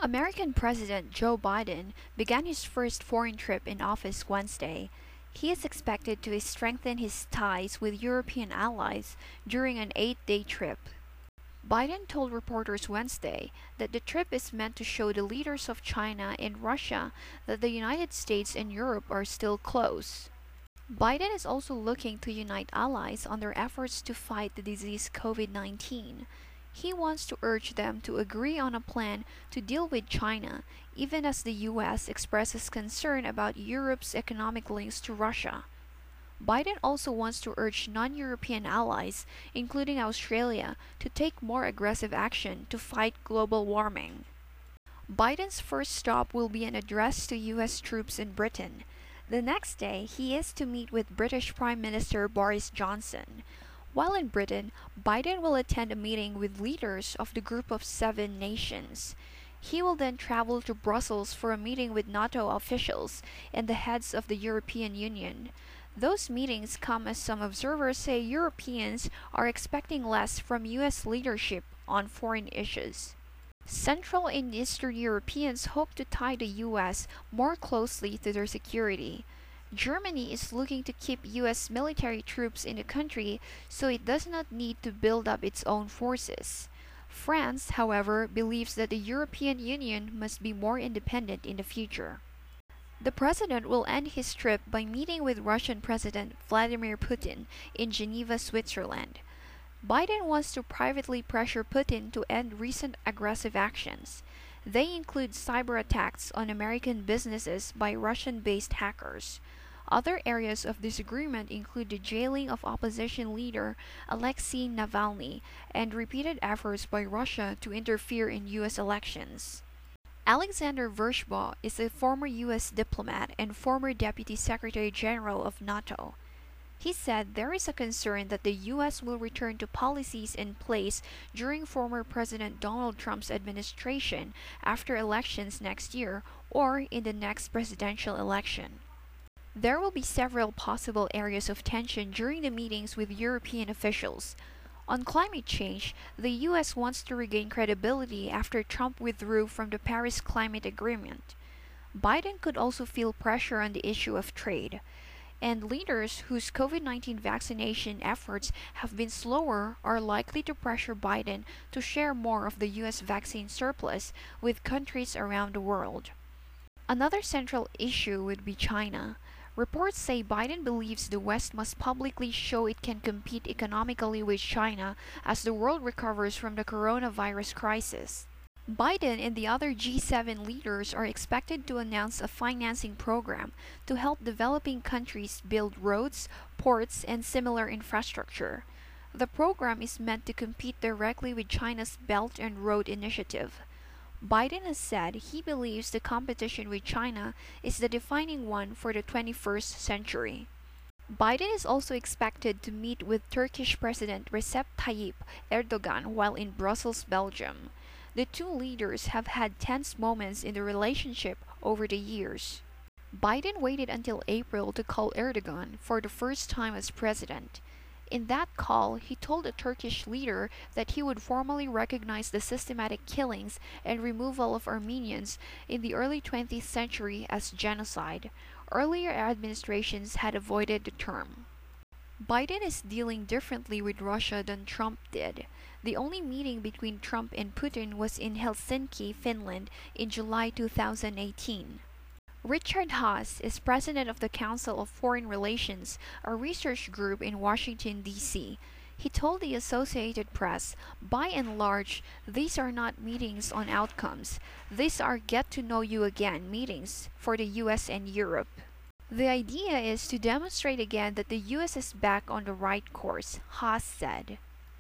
American President Joe Biden began his first foreign trip in office Wednesday. He is expected to strengthen his ties with European allies during an 8-day trip. Biden told reporters Wednesday that the trip is meant to show the leaders of China and Russia that the United States and Europe are still close. Biden is also looking to unite allies on their efforts to fight the disease COVID-19. He wants to urge them to agree on a plan to deal with China, even as the US expresses concern about Europe's economic links to Russia. Biden also wants to urge non-European allies, including Australia, to take more aggressive action to fight global warming. Biden's first stop will be an address to US troops in Britain. The next day, he is to meet with British Prime Minister Boris Johnson. While in Britain, Biden will attend a meeting with leaders of the Group of Seven nations. He will then travel to Brussels for a meeting with NATO officials and the heads of the European Union. Those meetings come as some observers say Europeans are expecting less from US leadership on foreign issues. Central and Eastern Europeans hope to tie the US more closely to their security. Germany is looking to keep US military troops in the country so it does not need to build up its own forces. France, however, believes that the European Union must be more independent in the future. The president will end his trip by meeting with Russian President Vladimir Putin in Geneva, Switzerland. Biden wants to privately pressure Putin to end recent aggressive actions. They include cyber attacks on American businesses by Russian-based hackers. Other areas of disagreement include the jailing of opposition leader Alexei Navalny and repeated efforts by Russia to interfere in US elections. Alexander Versbaugh is a former US diplomat and former Deputy Secretary General of NATO. He said there is a concern that the US will return to policies in place during former President Donald Trump's administration after elections next year or in the next presidential election. There will be several possible areas of tension during the meetings with European officials. On climate change, the US wants to regain credibility after Trump withdrew from the Paris Climate Agreement. Biden could also feel pressure on the issue of trade. And leaders whose COVID-19 vaccination efforts have been slower are likely to pressure Biden to share more of the US vaccine surplus with countries around the world. Another central issue would be China. Reports say Biden believes the West must publicly show it can compete economically with China as the world recovers from the coronavirus crisis. Biden and the other G7 leaders are expected to announce a financing program to help developing countries build roads, ports, and similar infrastructure. The program is meant to compete directly with China's Belt and Road Initiative. Biden has said he believes the competition with China is the defining one for the 21st century. Biden is also expected to meet with Turkish President Recep Tayyip Erdogan while in Brussels, Belgium. The two leaders have had tense moments in the relationship over the years. Biden waited until April to call Erdogan for the first time as president. In that call, he told the Turkish leader that he would formally recognize the systematic killings and removal of Armenians in the early 20th century as genocide. Earlier administrations had avoided the term. Biden is dealing differently with Russia than Trump did. The only meeting between Trump and Putin was in Helsinki, Finland, in July 2018. Richard Haass is president of the Council of Foreign Relations, a research group in Washington, D.C. He told the Associated Press, by and large, these are not meetings on outcomes. These are get-to-know-you-again meetings for the U.S. and Europe. The idea is to demonstrate again that the U.S. is back on the right course, Haass said.